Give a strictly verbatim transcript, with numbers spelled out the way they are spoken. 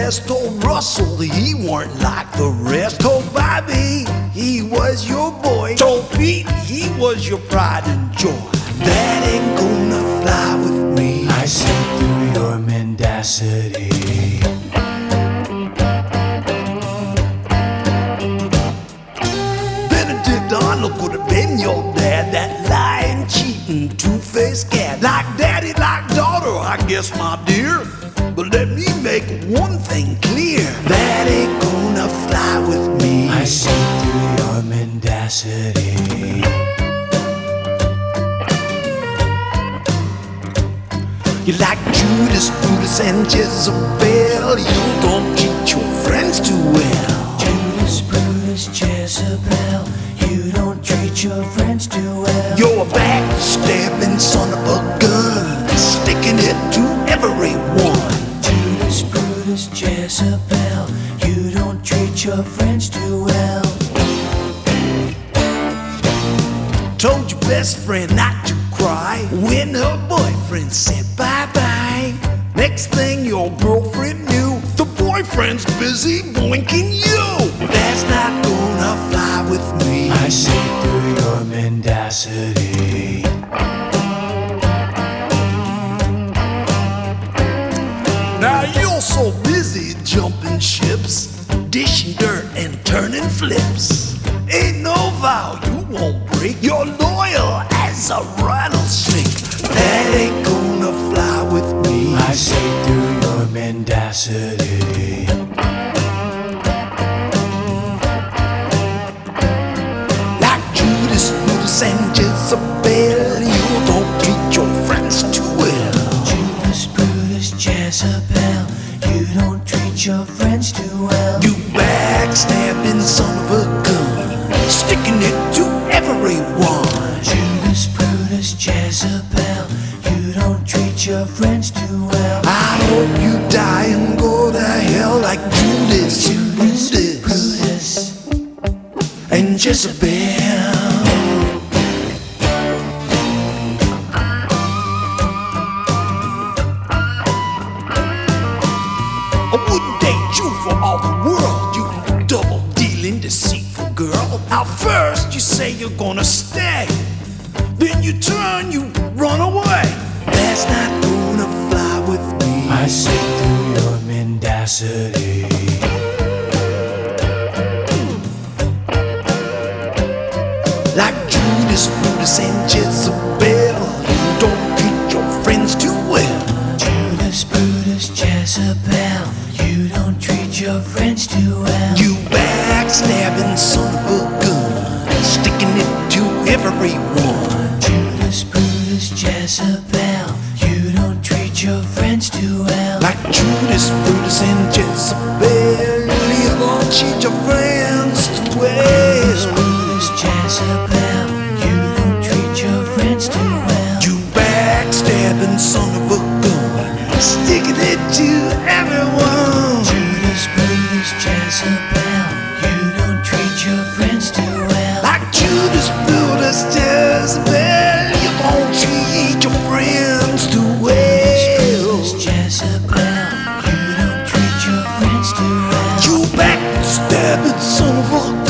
best. Told Russell that he weren't like the rest. Told Bobby he was your boy. Told Pete he was your pride and joy. That ain't gonna fly with me. I see through your mendacity. Benedict Arnold could have been your dad. That lying, cheating, two-faced cat. Like daddy, like daughter, I guess, my dear. But let me make one thing clear. That ain't gonna fly with me. I see through your mendacity. You like Judas, Brutus, and Jezebel. You don't treat your friends too well. Judas, Brutus, Jezebel, you don't treat your friends too well. You're a backstabbing son of a gun, sticking it to everyone. Judas, Brutus, Jezebel, you don't treat your friends too well. Told your best friend not to cry when her boyfriend said bye-bye. Next thing your girlfriend knew, the boyfriend's busy boinking you. That's not gonna fly with me. I see through your mendacity. Now you're so busy jumping ships, dishing dirt and turning flips. Ain't no vow you won't break. You're loyal as a rattlesnake. That ain't gonna fly with me. I see through your mendacity. Like Judas, Brutus, and Jezebel, you don't treat your friends too well. Judas, Brutus, Jezebel, you don't treat your friends too well. You backstabbing son of a gun, sticking it to everyone. Judas, Brutus, Jezebel, you don't treat your friends too well. I hope you die and go to hell like Judas, Judas, Brutus, Brutus, and Jezebel. I wouldn't date you for all the world, you double-dealing, deceitful girl. At first you say you're gonna stay, then you turn, you run away. That's not gonna fly with me. I see through your mendacity. Like Judas, Brutus, and Jezebel, you don't treat your friends too well. Judas, Brutus, Jezebel, you don't treat your friends too well. You backstabbing son of a gun, sticking it to everyone. Judas, Brutus, Jezebel, you don't treat your friends too well. Like Judas, Brutus, and Jezebel, you don't treat your friends too Judas, well. Brutus, Jezebel, you don't treat your friends too well. You backstabbing son of a gun, sticking it to everyone. Judas, Brutus, Jezebel, you don't treat your friends too well. Like Judas, Brutus, Jezebel, you don't treat your friends too well. Judas, Jezebel, you don't treat your friends too well. You backstabbing son of a